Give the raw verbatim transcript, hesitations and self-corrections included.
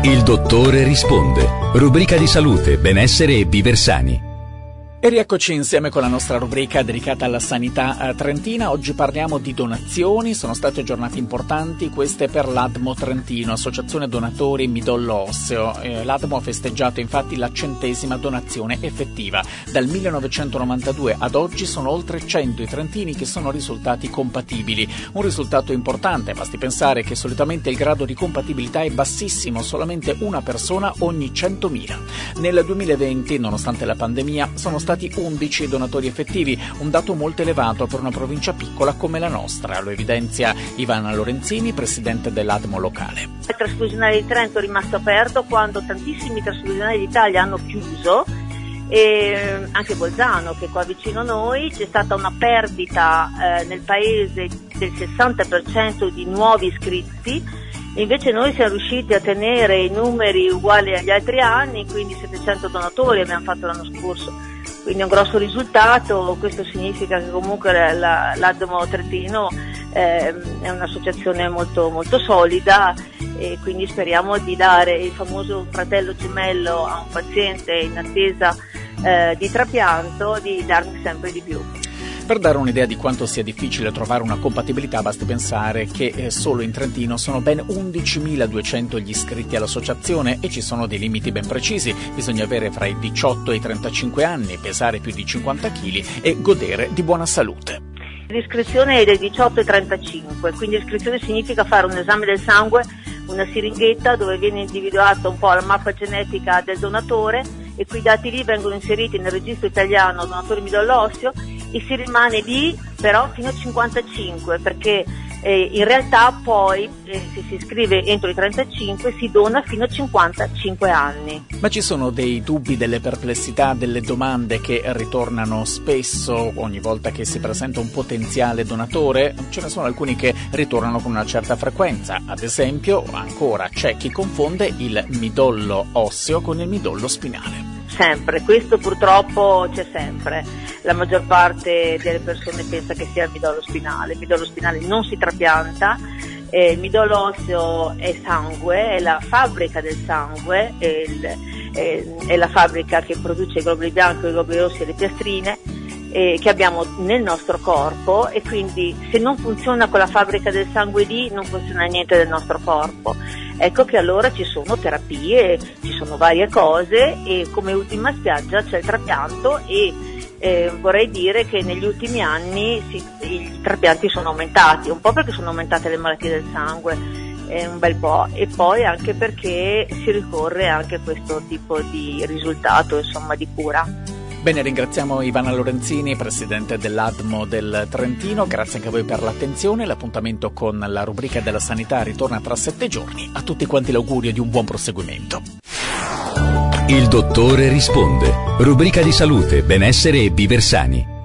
Il dottore risponde. Rubrica di salute, benessere e viver sani. E rieccoci insieme con la nostra rubrica dedicata alla sanità trentina. Oggi parliamo di donazioni. Sono state giornate importanti queste per l'A D M O Trentino, Associazione Donatori Midollo Osseo. Eh, L'A D M O ha festeggiato infatti la centesima donazione effettiva. Dal millenovecentonovantadue ad oggi sono oltre cento i trentini che sono risultati compatibili. Un risultato importante, basti pensare che solitamente il grado di compatibilità è bassissimo, solamente una persona ogni centomila. Nel duemilaventi, nonostante la pandemia, sono stati undici donatori effettivi, un dato molto elevato per una provincia piccola come la nostra, lo evidenzia Ivana Lorenzini, presidente dell'A D M O locale. Il trasfusionale di Trento è rimasto aperto quando tantissimi trasfusionali d'Italia hanno chiuso, e anche Bolzano, che è qua vicino a noi. C'è stata una perdita eh, nel paese del sessanta per cento di nuovi iscritti, e invece noi siamo riusciti a tenere i numeri uguali agli altri anni, quindi settecento donatori abbiamo fatto l'anno scorso. Quindi è un grosso risultato. Questo significa che comunque la, l'A D M O Trentino eh, è un'associazione molto, molto solida, e quindi speriamo di dare il famoso fratello gemello a un paziente in attesa eh, di trapianto, di darne sempre di più. Per dare un'idea di quanto sia difficile trovare una compatibilità, basti pensare che eh, solo in Trentino sono ben undicimiladuecento gli iscritti all'associazione e ci sono dei limiti ben precisi. Bisogna avere fra i diciotto e i trentacinque anni, pesare più di cinquanta chili e godere di buona salute. L'iscrizione è dai diciotto ai trentacinque, quindi l'iscrizione significa fare un esame del sangue, una siringhetta dove viene individuata un po' la mappa genetica del donatore, e quei dati lì vengono inseriti nel registro italiano donatori midollo osseo, e si rimane lì però fino a cinquantacinque, perché eh, in realtà poi eh, se si iscrive entro i trentacinque si dona fino a cinquantacinque anni. Ma ci sono dei dubbi, delle perplessità, delle domande che ritornano spesso ogni volta che si presenta un potenziale donatore? Ce ne sono alcuni che ritornano con una certa frequenza. Ad esempio, ancora c'è chi confonde il midollo osseo con il midollo spinale. Sempre, questo purtroppo c'è sempre. La maggior parte delle persone pensa che sia il midollo spinale. Il midollo spinale non si trapianta, eh, il midollo osseo è sangue, è la fabbrica del sangue, è, il, è, è la fabbrica che produce i globuli bianchi, i globuli rossi e le piastrine eh, che abbiamo nel nostro corpo, e quindi se non funziona quella fabbrica del sangue lì non funziona niente del nostro corpo. Ecco che allora ci sono terapie, ci sono varie cose, e come ultima spiaggia c'è il trapianto, e eh, vorrei dire che negli ultimi anni si, i trapianti sono aumentati, un po' perché sono aumentate le malattie del sangue, eh, un bel po', e poi anche perché si ricorre anche a questo tipo di risultato, insomma, di cura. Bene, ringraziamo Ivana Lorenzini, presidente dell'A D M O del Trentino. Grazie anche a voi per l'attenzione. L'appuntamento con la rubrica della sanità ritorna tra sette giorni. A tutti quanti l'augurio di un buon proseguimento. Il dottore risponde. Rubrica di salute, benessere e viver sani.